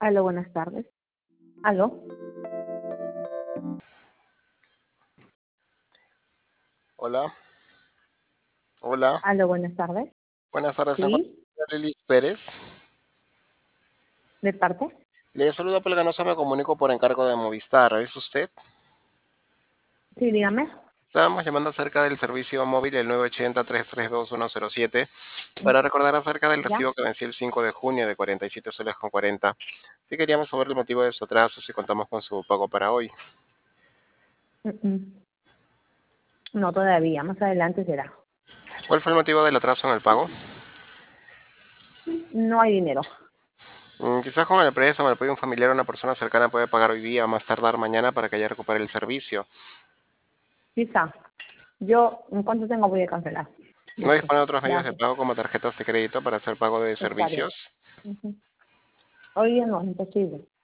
Aló, buenas tardes. Aló, Hola, hola. aló, buenas tardes. Buenas tardes, se encuentra Sí, Lilis Pérez. ¿de parte? Le saludo Pelganosa, me comunico por encargo de Movistar. ¿Es usted? Sí, dígame. Estábamos llamando acerca del servicio móvil el 980-332-107 para recordar acerca del ¿Ya? recibo que venció el 5 de junio de 47 soles con 40. Sí queríamos saber el motivo de su atraso si contamos con su pago para hoy. Mm, mm. No, todavía, más adelante será. ¿Cuál fue el motivo del atraso en el pago? No hay dinero. Quizás con el préstamo, el apoyo de un familiar o una persona cercana puede pagar hoy día o más tardar mañana para que ella recupere el servicio. Quizá. Yo, en cuanto tengo, voy a cancelar. ¿No Listo. dispone de otros medios de Gracias. pago como tarjetas de crédito para hacer pago de Está bien. servicios? Ujú. Hoy día no, es imposible.